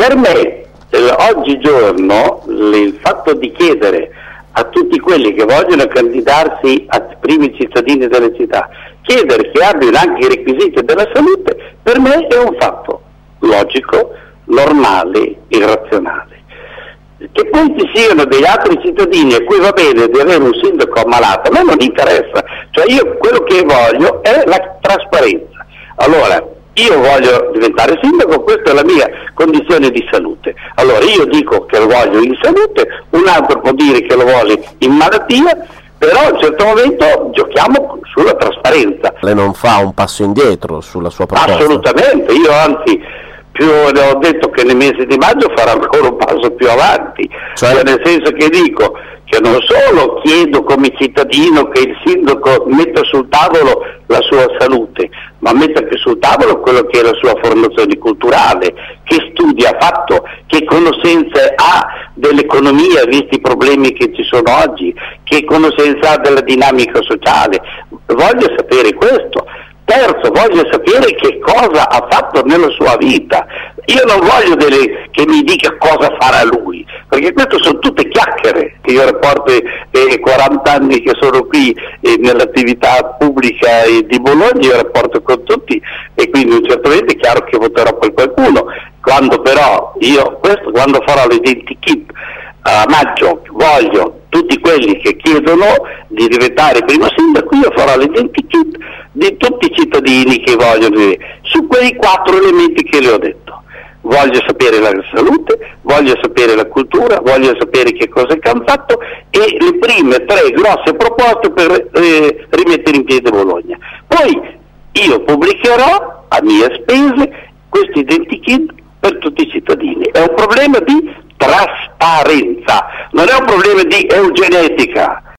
Per me, oggigiorno, il fatto di chiedere a tutti quelli che vogliono candidarsi a primi cittadini delle città, chiedere che abbiano anche i requisiti della salute, per me è un fatto logico, normale, irrazionale. Che poi ci siano degli altri cittadini a cui va bene di avere un sindaco ammalato, a me non interessa, cioè io quello che voglio è la trasparenza. Allora, io voglio diventare sindaco, questa è la mia condizione di salute. Allora io dico che lo voglio in salute, un altro può dire che lo vuole in malattia, però a un certo momento giochiamo sulla trasparenza. Lei non fa un passo indietro sulla sua proposta? Assolutamente, io anzi le ho detto che nel mese di maggio farò ancora un passo più avanti, cioè nel senso che dico che non solo chiedo come cittadino che il sindaco metta sul tavolo la sua salute, ma metta anche sul tavolo quello che è la sua formazione culturale, che studi ha fatto, che conoscenze ha dell'economia, visti i problemi che ci sono oggi, che conoscenza ha della dinamica sociale. Voglio sapere questo. Terzo, voglio sapere che cosa ha fatto nella sua vita. Io non voglio che mi dica cosa farà lui, perché queste sono tutte chiacchiere, che io rapporto 40 anni che sono qui nell'attività pubblica di Bologna, io rapporto con tutti e quindi un certo momento è chiaro che voterò per qualcuno. Quando però quando farò l'identikit a maggio, voglio tutti quelli che chiedono di diventare primo sindaco, io farò l'identikit di tutti i cittadini che vogliono su quei 4 elementi che le ho detto. Voglio sapere la salute, voglio sapere la cultura, voglio sapere che cosa è che hanno fatto e le prime 3 grosse proposte per rimettere in piedi Bologna. Poi io pubblicherò a mie spese questi identikit per tutti i cittadini. È un problema di trasparenza, non è un problema di eugenetica.